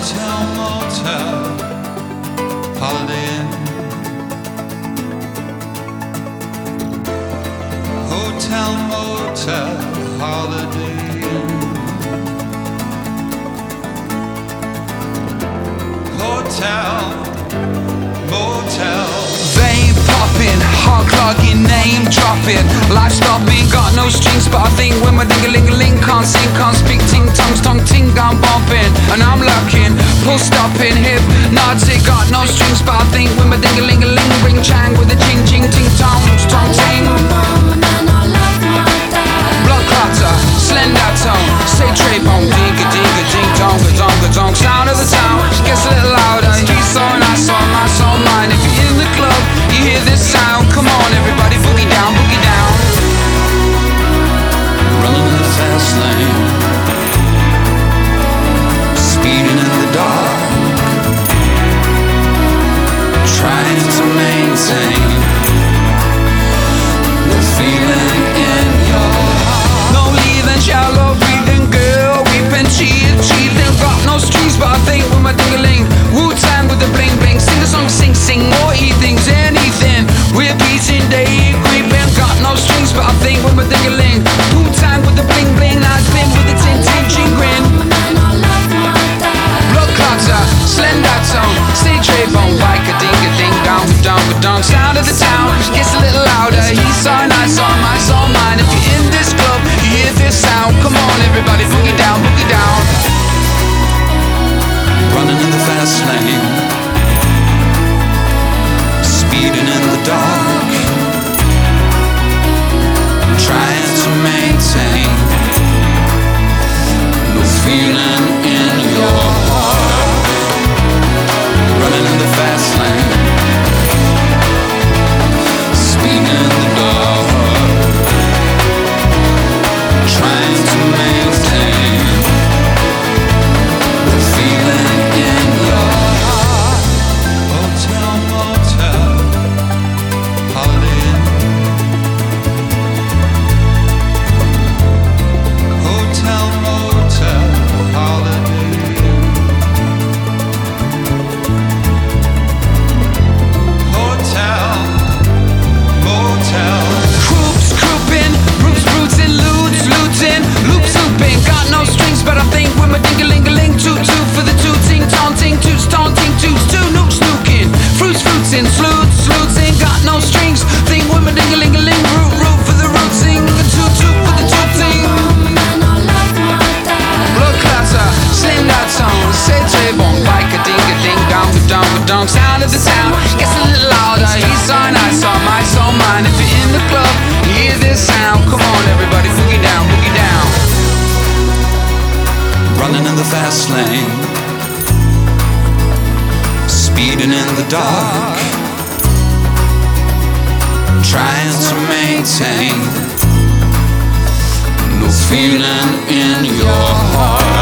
Hotel, motel, Holiday Inn. Hotel, motel, Holiday Inn. Hotel, motel. Vein popping, heart clogging, name dropping, life stopping, got no strings, but I think when my ding-a-ling-a-ling can't sing, can't speak, ting tongues, tongue ting, I'm bumping, and I'm locking, pull stopping, hypnotic, got no strings, but I think when my ding-a-ling-a-ling ring chang with a ching ching ting tongues, tongue ting. Blood clatter, slender tone, say tray bone, dinga dinga ding dong, dong dong, sound of the town gets a little louder. He's so nice, so my soul mine. If you're in the club, you hear this sound. Come on, everybody, boogie down, boogie down. Running in the fast lane, speeding in the dark, trying to maintain the feeling in your heart. No leaving, shallow breathing, girl, weeping, cheating. Got no streets, but I think with my ding-a-ling, Wu-Tang with the bling bling. Sing a song, sing, or eat things, anything. We're beating, they creeping. Got no strings, but I think with my ding-a-ling, Wu-Tang with the bling bling. I've been with the tin tin chingrin. Blood clatter, slender tone, say tray bone, bike a ding a ding dong dong dong. Sound of the town gets a little louder. He's so nice, on my soul mine. If you're in this club, you hear this sound. Come on, everybody, boogie down, boogie down. Running in the fast lane, speeding in the dark, trying to maintain no feeling in your heart. Running in the fast lane, speeding in the dark, trying to maintain the feeling in your heart. Hotel, motel, Holiday Inn. Hotel, motel, Holiday Inn. Hotel, motel. Croops crouping, roots rooting, looting, loops looping. Got no strings, but I think with my ding-a-ling-a-ling, toot toot for the tooting, taunting, toots taunting, toots two nooks nooking, fruits fruiting, slooting. Got no strings, think with my ding-a-ling-a-ling, root for the rooting, toot toot for the tooting. Blood clatter, sling that tone, say tray bone, bike a ding dong dong. Sound of the town gets a little louder. He's so nice, on my soul mine. If you're in the club, you hear this sound. Come on, everybody, boogie down, boogie down. Running in the fast lane, speeding in the dark, trying to maintain no feeling in your heart.